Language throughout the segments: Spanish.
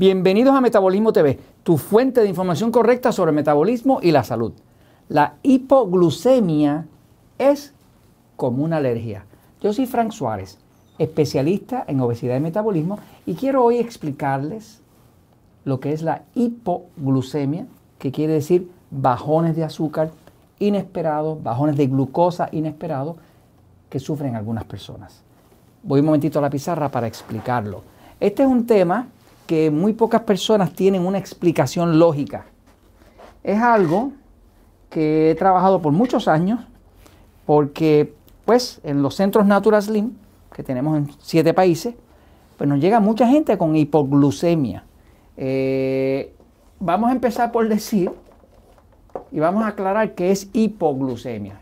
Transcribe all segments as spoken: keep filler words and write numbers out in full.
Bienvenidos a Metabolismo T V, tu fuente de información correcta sobre el metabolismo y la salud. La hipoglucemia es como una alergia. Yo soy Frank Suárez, especialista en obesidad y metabolismo, y quiero hoy explicarles lo que es la hipoglucemia, que quiere decir bajones de azúcar inesperados, bajones de glucosa inesperados que sufren algunas personas. Voy un momentito a la pizarra para explicarlo. Este es un tema que muy pocas personas tienen una explicación lógica. Es algo que he trabajado por muchos años porque pues en los centros Natural Slim, que tenemos en siete países, pues nos llega mucha gente con hipoglucemia. Eh, vamos a empezar por decir y vamos a aclarar qué es hipoglucemia.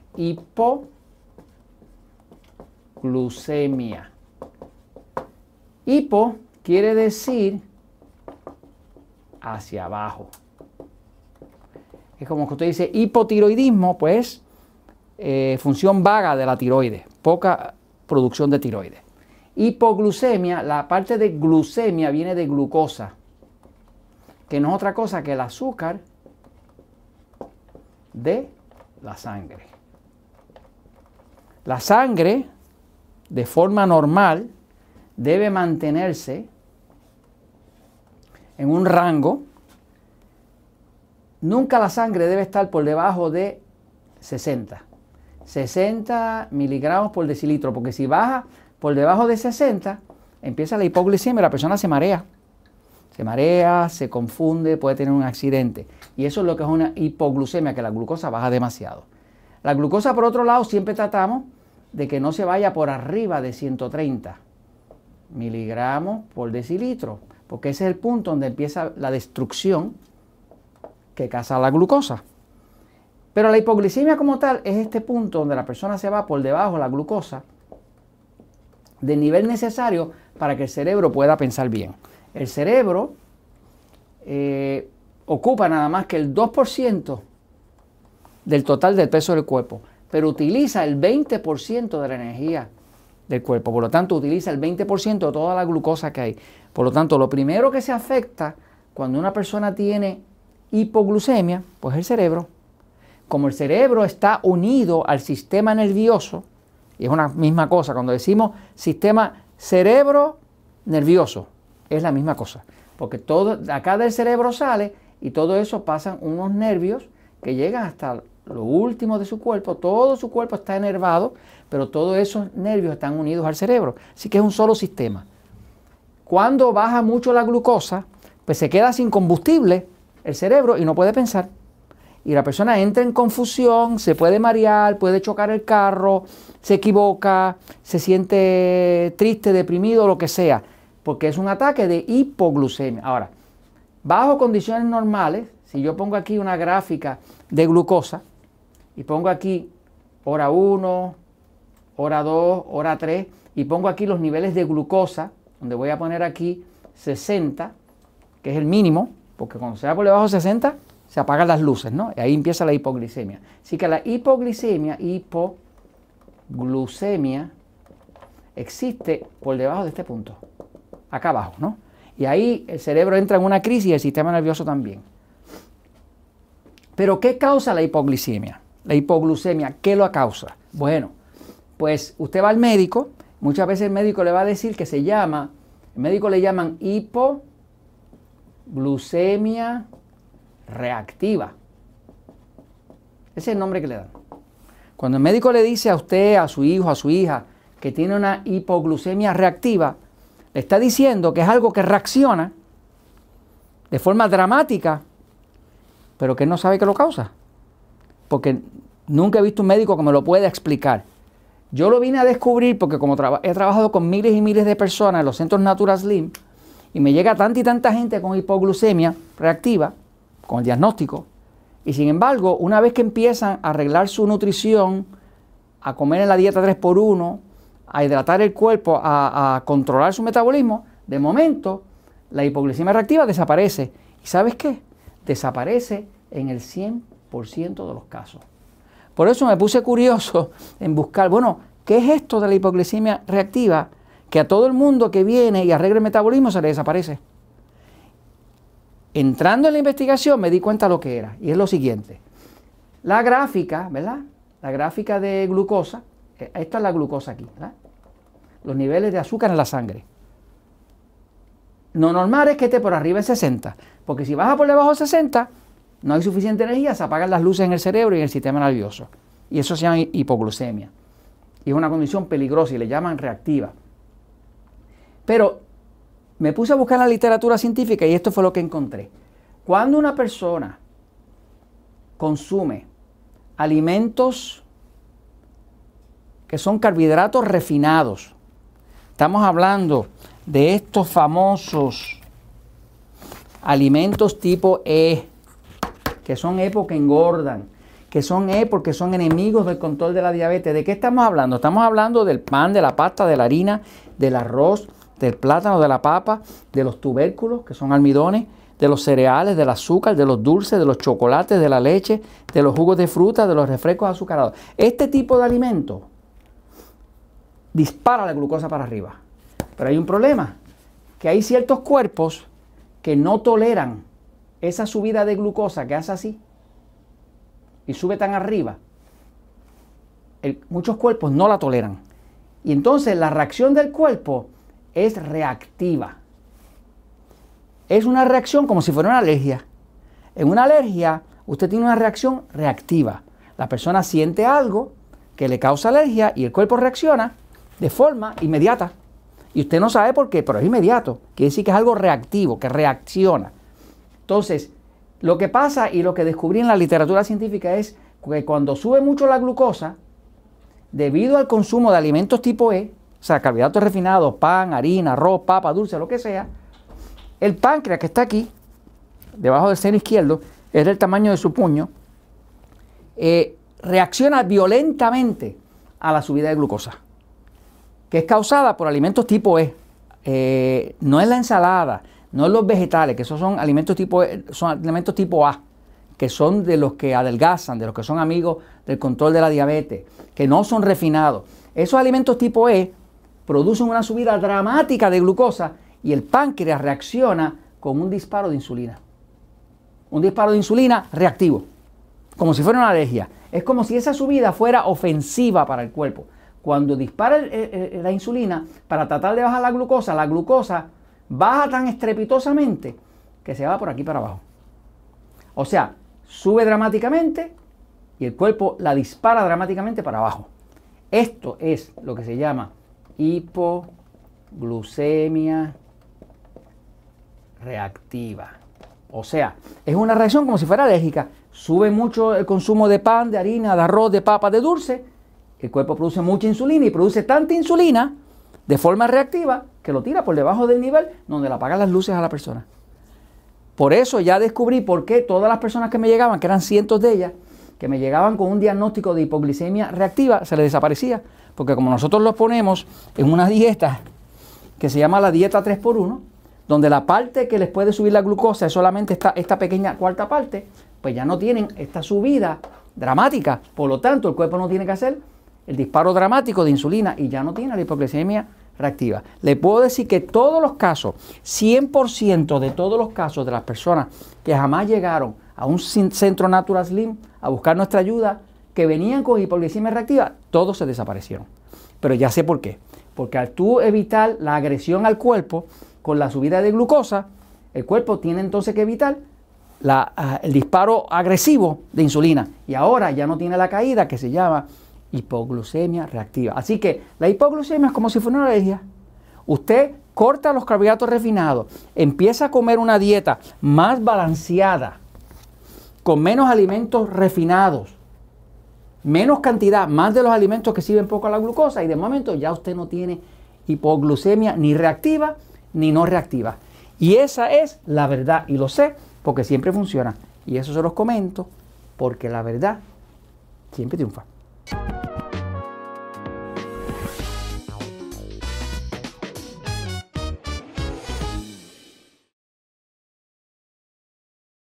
Hipoglucemia. Hipo quiere decir hacia abajo. Es como que usted dice hipotiroidismo, pues eh, función vaga de la tiroides, poca producción de tiroides. Hipoglucemia, la parte de glucemia viene de glucosa, que no es otra cosa que el azúcar de la sangre. La sangre, de forma normal, debe mantenerse en un rango. Nunca la sangre debe estar por debajo de sesenta. sesenta miligramos por decilitro, porque si baja por debajo de sesenta, empieza la hipoglucemia y la persona se marea. Se marea, se confunde, puede tener un accidente. Y eso es lo que es una hipoglucemia, que la glucosa baja demasiado. La glucosa, por otro lado, siempre tratamos de que no se vaya por arriba de ciento treinta miligramos por decilitro, porque ese es el punto donde empieza la destrucción que causa la glucosa. Pero la hipoglucemia como tal es este punto donde la persona se va por debajo de la glucosa del nivel necesario para que el cerebro pueda pensar bien. El cerebro eh, ocupa nada más que el dos por ciento del total del peso del cuerpo, pero utiliza el veinte por ciento de la energía del cuerpo. Por lo tanto, utiliza el veinte por ciento de toda la glucosa que hay. Por lo tanto, lo primero que se afecta cuando una persona tiene hipoglucemia, pues es el cerebro. Como el cerebro está unido al sistema nervioso, y es una misma cosa, cuando decimos sistema cerebro-nervioso, es la misma cosa. Porque todo de acá del cerebro sale y todo eso pasan unos nervios que llegan hasta lo último de su cuerpo. Todo su cuerpo está enervado, pero todos esos nervios están unidos al cerebro. Así que es un solo sistema. Cuando baja mucho la glucosa, pues se queda sin combustible el cerebro y no puede pensar. Y la persona entra en confusión, se puede marear, puede chocar el carro, se equivoca, se siente triste, deprimido, lo que sea, porque es un ataque de hipoglucemia. Ahora, bajo condiciones normales, si yo pongo aquí una gráfica de glucosa y pongo aquí hora uno, hora dos, hora tres, y pongo aquí los niveles de glucosa, donde voy a poner aquí sesenta, que es el mínimo, porque cuando se va por debajo de sesenta, se apagan las luces, ¿no? Y ahí empieza la hipoglucemia. Así que la hipoglucemia, hipoglucemia, existe por debajo de este punto, acá abajo, ¿no? Y ahí el cerebro entra en una crisis y el sistema nervioso también. Pero ¿qué causa la hipoglucemia? La hipoglucemia, ¿qué lo causa? Bueno, pues usted va al médico, muchas veces el médico le va a decir que se llama, el médico le llaman hipoglucemia reactiva. Ese es el nombre que le dan. Cuando el médico le dice a usted, a su hijo, a su hija, que tiene una hipoglucemia reactiva, le está diciendo que es algo que reacciona de forma dramática, pero que él no sabe qué lo causa. Porque nunca he visto un médico que me lo pueda explicar. Yo lo vine a descubrir porque como traba- he trabajado con miles y miles de personas en los centros Natural Slim, y me llega tanta y tanta gente con hipoglucemia reactiva, con el diagnóstico, y sin embargo, una vez que empiezan a arreglar su nutrición, a comer en la dieta tres por uno, a hidratar el cuerpo, a, a controlar su metabolismo, de momento la hipoglucemia reactiva desaparece. ¿Y sabes qué? Desaparece en el cien por ciento de los casos. Por eso me puse curioso en buscar, bueno, ¿qué es esto de la hipoglucemia reactiva? Que a todo el mundo que viene y arregla el metabolismo se le desaparece. entrando en la investigación me di cuenta lo que era. Y es lo siguiente. La gráfica, ¿verdad? La gráfica de glucosa. Esta es la glucosa aquí, ¿verdad? Los niveles de azúcar en la sangre. Lo normal es que esté por arriba de sesenta. Porque si baja por debajo de sesenta, no hay suficiente energía, se apagan las luces en el cerebro y en el sistema nervioso. Y eso se llama hipoglucemia. Y es una condición peligrosa y le llaman reactiva. Pero me puse a buscar en la literatura científica y esto fue lo que encontré. Cuando una persona consume alimentos que son carbohidratos refinados, estamos hablando de estos famosos alimentos tipo E, que son E porque engordan, que son E porque son enemigos del control de la diabetes. ¿De qué estamos hablando? Estamos hablando del pan, de la pasta, de la harina, del arroz, del plátano, de la papa, de los tubérculos, que son almidones, de los cereales, del azúcar, de los dulces, de los chocolates, de la leche, de los jugos de fruta, de los refrescos azucarados. Este tipo de alimentos dispara la glucosa para arriba. Pero hay un problema, que hay ciertos cuerpos que no toleran esa subida de glucosa que hace así y sube tan arriba. El, muchos cuerpos no la toleran. Y entonces la reacción del cuerpo es reactiva. Es una reacción como si fuera una alergia. En una alergia, usted tiene una reacción reactiva. La persona siente algo que le causa alergia y el cuerpo reacciona de forma inmediata. Y usted no sabe por qué, pero es inmediato. Quiere decir que es algo reactivo, que reacciona. Entonces, lo que pasa y lo que descubrí en la literatura científica es que cuando sube mucho la glucosa, debido al consumo de alimentos tipo E, o sea, carbohidratos refinados, pan, harina, arroz, papa, dulce, lo que sea, el páncreas que está aquí, debajo del seno izquierdo, es del tamaño de su puño, eh, reacciona violentamente a la subida de glucosa, que es causada por alimentos tipo E. Eh, no es la ensalada, no es los vegetales, que esos son alimentos tipo E, son alimentos tipo A, que son de los que adelgazan, de los que son amigos del control de la diabetes, que no son refinados. Esos alimentos tipo E producen una subida dramática de glucosa y el páncreas reacciona con un disparo de insulina. Un disparo de insulina reactivo, como si fuera una alergia. Es como si esa subida fuera ofensiva para el cuerpo. Cuando dispara el, el, la insulina para tratar de bajar la glucosa, la glucosa baja tan estrepitosamente que se va por aquí para abajo. O sea, sube dramáticamente y el cuerpo la dispara dramáticamente para abajo. Esto es lo que se llama hipoglucemia reactiva. O sea, es una reacción como si fuera alérgica. Sube mucho el consumo de pan, de harina, de arroz, de papa, de dulce. El cuerpo produce mucha insulina y produce tanta insulina de forma reactiva que lo tira por debajo del nivel donde le apagan las luces a la persona. Por eso ya descubrí por qué todas las personas que me llegaban, que eran cientos de ellas, que me llegaban con un diagnóstico de hipoglicemia reactiva, se les desaparecía. Porque como nosotros los ponemos en una dieta que se llama la dieta tres por uno, donde la parte que les puede subir la glucosa es solamente esta, esta pequeña cuarta parte, pues ya no tienen esta subida dramática. Por lo tanto, el cuerpo no tiene que hacer el disparo dramático de insulina y ya no tiene la hipoglicemia reactiva. Le puedo decir que todos los casos, cien por ciento de todos los casos de las personas que jamás llegaron a un centro Natural Slim a buscar nuestra ayuda, que venían con hipoglicemia reactiva, todos se desaparecieron. Pero ya sé por qué. Porque al tú evitar la agresión al cuerpo con la subida de glucosa, el cuerpo tiene entonces que evitar la, uh, el disparo agresivo de insulina. Y ahora ya no tiene la caída que se llama hipoglucemia reactiva. Así que la hipoglucemia es como si fuera una alergia. Usted corta los carbohidratos refinados, empieza a comer una dieta más balanceada, con menos alimentos refinados, menos cantidad, más de los alimentos que sirven poco a la glucosa, y de momento ya usted no tiene hipoglucemia ni reactiva ni no reactiva. Y esa es la verdad, y lo sé porque siempre funciona. Y eso se los comento porque la verdad siempre triunfa.